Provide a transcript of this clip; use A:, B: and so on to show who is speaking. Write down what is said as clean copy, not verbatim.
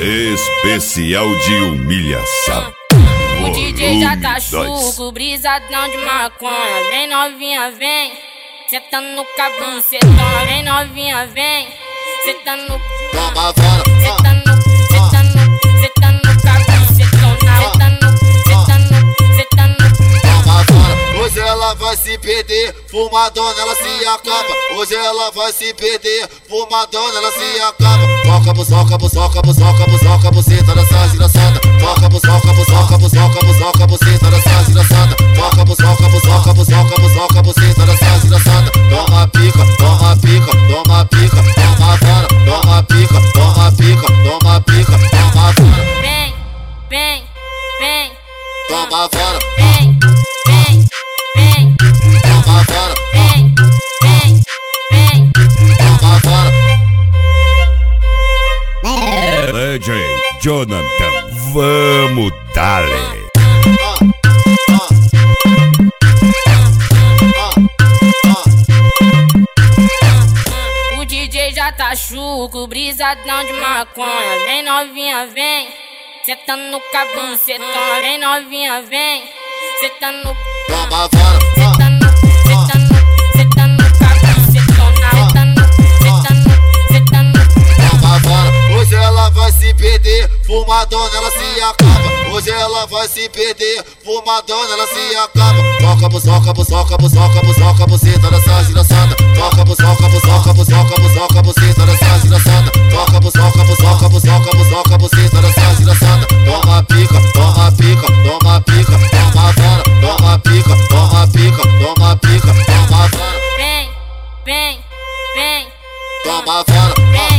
A: Especial de humilhação.
B: O DJ já tá chuco, brisadão de maconha. Vem novinha, vem, sentando no cabucetão. Vem novinha, vem, sentando no cabucetão. Sentando no
C: Hoje ela vai se perder, fumadona ela se acaba. Hoje ela vai se perder, fumadona ela se acaba. Toca, buzoca, buzoca, buzoca, buzoca, buceta dessa desgraçada. Toca, buzoca, buzoca, buzoca, buzoca, buceta dessa desgraçada. Toca, buzoca, buzoca, buzoca, buzoca, buceta dessa desgraçada. Toma pica, toma pica, toma pica, toma vara, toma pica, toma pica, toma pica, toma vara.
B: Vem, vem, vem,
C: toma vara.
B: Vem, vem, vem,
C: toma vara.
B: Vem, vem, vem,
C: toma vara.
A: DJ Jonathan, vamos dale.
B: O DJ já tá chuco, brisadão de maconha. Vem novinha, vem, sentando no cabucetão. Vem novinha, vem, sentando no
C: toma vara.
B: Sentando no cabucetão.
C: Toma vara. Hoje ela vai se perder, fumadona ela se acaba. Hoje ela vai se perder, fumadona ela se acaba. Toca, buzoca, buzoca, buzoca, buzoca, buceta dessa desgraçada. Toca, buzoca, buzoca, buzoca, buzoca, buceta dessa desgraçada. Toca, buzoca, buzoca, buzoca, buzoca, buceta dessa desgraçada. Toma pica, toma pica, toma pica, toma vara. Toma pica, toma pica, toma pica, toma vara.
B: Vem, vem, vem,
C: toma vara.
B: Vem,